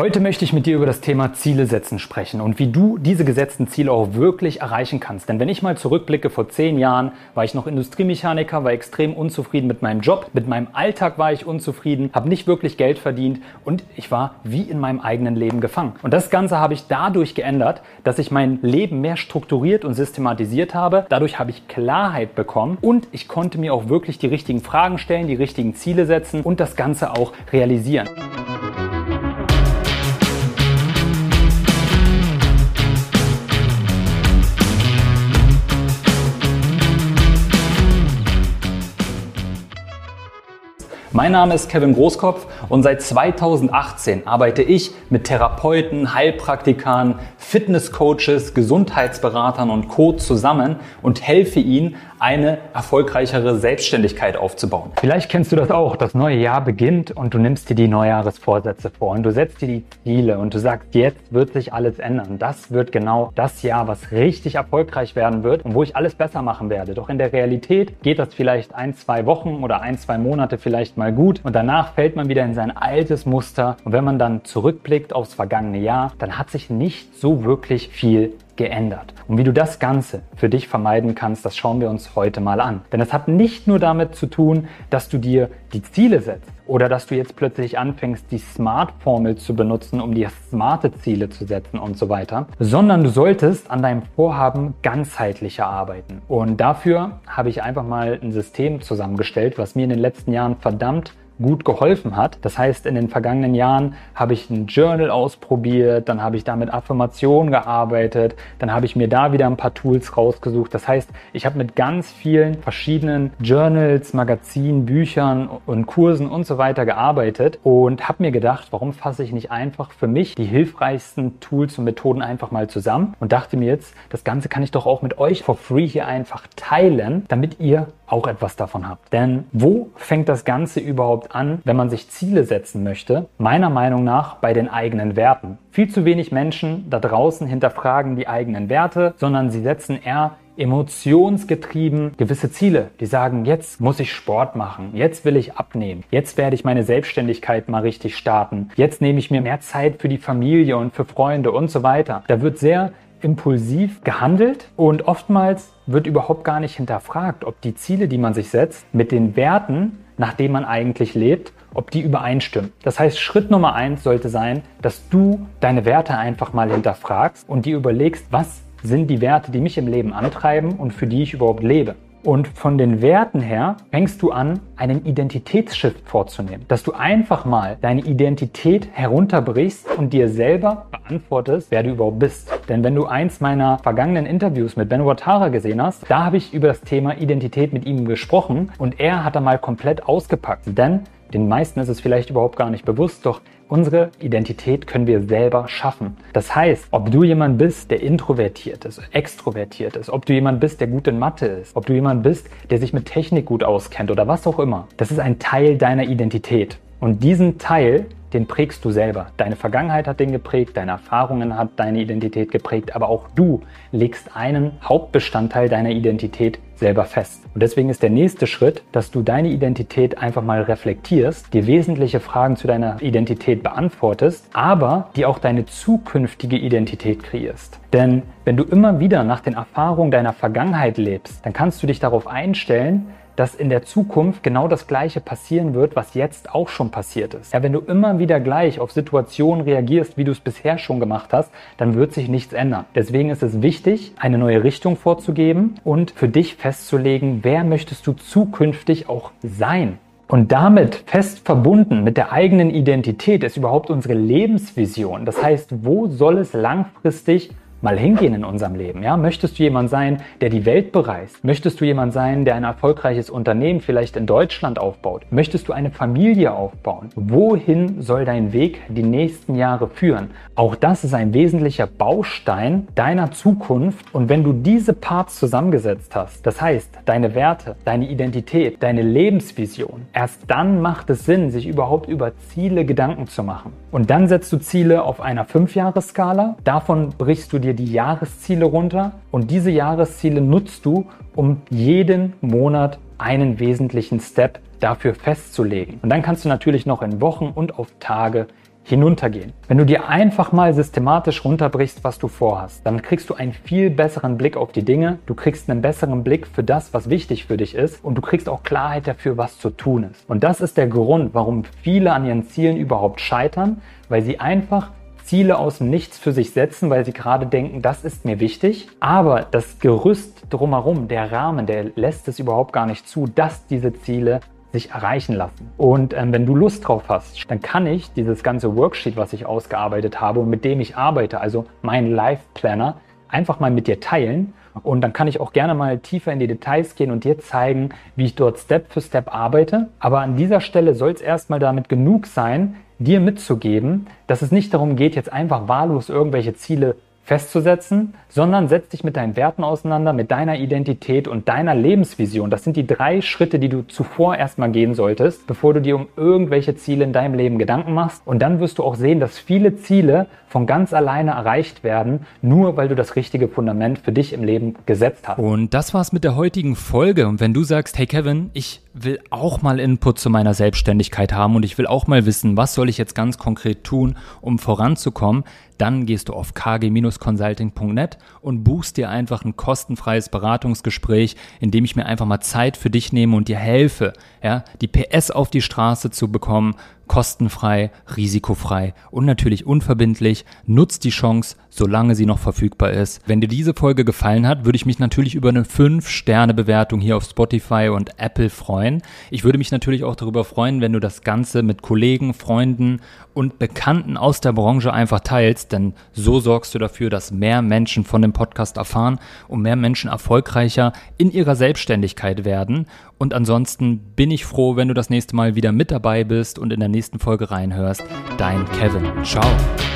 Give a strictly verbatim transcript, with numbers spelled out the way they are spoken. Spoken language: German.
Heute möchte ich mit dir über das Thema Ziele setzen sprechen und wie du diese gesetzten Ziele auch wirklich erreichen kannst. Denn wenn ich mal zurückblicke, vor zehn Jahren war ich noch Industriemechaniker, war extrem unzufrieden mit meinem Job, mit meinem Alltag war ich unzufrieden, habe nicht wirklich Geld verdient und ich war wie in meinem eigenen Leben gefangen. Und das Ganze habe ich dadurch geändert, dass ich mein Leben mehr strukturiert und systematisiert habe. Dadurch habe ich Klarheit bekommen und ich konnte mir auch wirklich die richtigen Fragen stellen, die richtigen Ziele setzen und das Ganze auch realisieren. Mein Name ist Kevin Großkopf und seit zweitausendachtzehn arbeite ich mit Therapeuten, Heilpraktikern, Fitnesscoaches, Gesundheitsberatern und Co. zusammen und helfe ihnen, eine erfolgreichere Selbstständigkeit aufzubauen. Vielleicht kennst du das auch, das neue Jahr beginnt und du nimmst dir die Neujahresvorsätze vor und du setzt dir die Ziele und du sagst, jetzt wird sich alles ändern. Das wird genau das Jahr, was richtig erfolgreich werden wird und wo ich alles besser machen werde. Doch in der Realität geht das vielleicht ein, zwei Wochen oder ein, zwei Monate vielleicht mal gut und danach fällt man wieder in sein altes Muster und wenn man dann zurückblickt aufs vergangene Jahr, dann hat sich nicht so wirklich viel geändert. Und wie du das Ganze für dich vermeiden kannst, das schauen wir uns heute mal an. Denn es hat nicht nur damit zu tun, dass du dir die Ziele setzt oder dass du jetzt plötzlich anfängst, die Smart-Formel zu benutzen, um dir smarte Ziele zu setzen und so weiter, sondern du solltest an deinem Vorhaben ganzheitlicher arbeiten. Und dafür habe ich einfach mal ein System zusammengestellt, was mir in den letzten Jahren verdammt gut geholfen hat. Das heißt, in den vergangenen Jahren habe ich ein Journal ausprobiert, dann habe ich da mit Affirmationen gearbeitet, dann habe ich mir da wieder ein paar Tools rausgesucht. Das heißt, ich habe mit ganz vielen verschiedenen Journals, Magazinen, Büchern und Kursen und so weiter gearbeitet und habe mir gedacht, warum fasse ich nicht einfach für mich die hilfreichsten Tools und Methoden einfach mal zusammen und dachte mir jetzt, das Ganze kann ich doch auch mit euch for free hier einfach teilen, damit ihr auch etwas davon habt. Denn wo fängt das Ganze überhaupt an, wenn man sich Ziele setzen möchte? Meiner Meinung nach bei den eigenen Werten. Viel zu wenig Menschen da draußen hinterfragen die eigenen Werte, sondern sie setzen eher emotionsgetrieben gewisse Ziele. Die sagen, jetzt muss ich Sport machen, jetzt will ich abnehmen, jetzt werde ich meine Selbstständigkeit mal richtig starten, jetzt nehme ich mir mehr Zeit für die Familie und für Freunde und so weiter. Da wird sehr impulsiv gehandelt und oftmals wird überhaupt gar nicht hinterfragt, ob die Ziele, die man sich setzt, mit den Werten, nach denen man eigentlich lebt, ob die übereinstimmen. Das heißt, Schritt Nummer eins sollte sein, dass du deine Werte einfach mal hinterfragst und dir überlegst, was sind die Werte, die mich im Leben antreiben und für die ich überhaupt lebe. Und von den Werten her fängst du an, einen Identitätsshift vorzunehmen. Dass du einfach mal deine Identität herunterbrichst und dir selber beantwortest, wer du überhaupt bist. Denn wenn du eins meiner vergangenen Interviews mit Ben Watara gesehen hast, da habe ich über das Thema Identität mit ihm gesprochen und er hat da mal komplett ausgepackt. Denn den meisten ist es vielleicht überhaupt gar nicht bewusst, doch unsere Identität können wir selber schaffen. Das heißt, ob du jemand bist, der introvertiert ist, extrovertiert ist, ob du jemand bist, der gut in Mathe ist, ob du jemand bist, der sich mit Technik gut auskennt oder was auch immer, das ist ein Teil deiner Identität. Und diesen Teil, den prägst du selber. Deine Vergangenheit hat den geprägt, deine Erfahrungen hat deine Identität geprägt, aber auch du legst einen Hauptbestandteil deiner Identität selber fest. Und deswegen ist der nächste Schritt, dass du deine Identität einfach mal reflektierst, dir wesentliche Fragen zu deiner Identität beantwortest, aber dir auch deine zukünftige Identität kreierst. Denn wenn du immer wieder nach den Erfahrungen deiner Vergangenheit lebst, dann kannst du dich darauf einstellen, dass in der Zukunft genau das Gleiche passieren wird, was jetzt auch schon passiert ist. Ja, wenn du immer wieder gleich auf Situationen reagierst, wie du es bisher schon gemacht hast, dann wird sich nichts ändern. Deswegen ist es wichtig, eine neue Richtung vorzugeben und für dich festzulegen, wer möchtest du zukünftig auch sein. Und damit fest verbunden mit der eigenen Identität ist überhaupt unsere Lebensvision. Das heißt, wo soll es langfristig mal hingehen in unserem Leben? Ja? Möchtest du jemand sein, der die Welt bereist? Möchtest du jemand sein, der ein erfolgreiches Unternehmen vielleicht in Deutschland aufbaut? Möchtest du eine Familie aufbauen? Wohin soll dein Weg die nächsten Jahre führen? Auch das ist ein wesentlicher Baustein deiner Zukunft. Und wenn du diese Parts zusammengesetzt hast, das heißt deine Werte, deine Identität, deine Lebensvision, erst dann macht es Sinn, sich überhaupt über Ziele Gedanken zu machen. Und dann setzt du Ziele auf einer fünf-Jahres-Skala. Davon brichst du dir die Jahresziele runter und diese Jahresziele nutzt du, um jeden Monat einen wesentlichen Step dafür festzulegen. Und dann kannst du natürlich noch in Wochen und auf Tage hinuntergehen. Wenn du dir einfach mal systematisch runterbrichst, was du vorhast, dann kriegst du einen viel besseren Blick auf die Dinge, du kriegst einen besseren Blick für das, was wichtig für dich ist und du kriegst auch Klarheit dafür, was zu tun ist. Und das ist der Grund, warum viele an ihren Zielen überhaupt scheitern, weil sie einfach Ziele aus dem Nichts für sich setzen, weil sie gerade denken, das ist mir wichtig, aber das Gerüst drumherum, der Rahmen, der lässt es überhaupt gar nicht zu, dass diese Ziele sich erreichen lassen. Und ähm, wenn du Lust drauf hast, dann kann ich dieses ganze Worksheet, was ich ausgearbeitet habe und mit dem ich arbeite, also mein Life Planner, einfach mal mit dir teilen. Und dann kann ich auch gerne mal tiefer in die Details gehen und dir zeigen, wie ich dort Step für Step arbeite. Aber an dieser Stelle soll es erstmal damit genug sein, dir mitzugeben, dass es nicht darum geht, jetzt einfach wahllos irgendwelche Ziele festzusetzen, sondern setz dich mit deinen Werten auseinander, mit deiner Identität und deiner Lebensvision. Das sind die drei Schritte, die du zuvor erstmal gehen solltest, bevor du dir um irgendwelche Ziele in deinem Leben Gedanken machst. Und dann wirst du auch sehen, dass viele Ziele von ganz alleine erreicht werden, nur weil du das richtige Fundament für dich im Leben gesetzt hast. Und das war's mit der heutigen Folge. Und wenn du sagst, hey Kevin, ich will auch mal Input zu meiner Selbstständigkeit haben und ich will auch mal wissen, was soll ich jetzt ganz konkret tun, um voranzukommen, dann gehst du auf k g Bindestrich consulting punkt net und buchst dir einfach ein kostenfreies Beratungsgespräch, in dem ich mir einfach mal Zeit für dich nehme und dir helfe, ja, die P S auf die Straße zu bekommen, kostenfrei, risikofrei und natürlich unverbindlich. Nutzt die Chance, solange sie noch verfügbar ist. Wenn dir diese Folge gefallen hat, würde ich mich natürlich über eine fünf Sterne Bewertung hier auf Spotify und Apple freuen. Ich würde mich natürlich auch darüber freuen, wenn du das Ganze mit Kollegen, Freunden und Bekannten aus der Branche einfach teilst, denn so sorgst du dafür, dass mehr Menschen von dem Podcast erfahren und mehr Menschen erfolgreicher in ihrer Selbstständigkeit werden. Und ansonsten bin ich froh, wenn du das nächste Mal wieder mit dabei bist und in der nächsten Folge reinhörst. Dein Kevin. Ciao.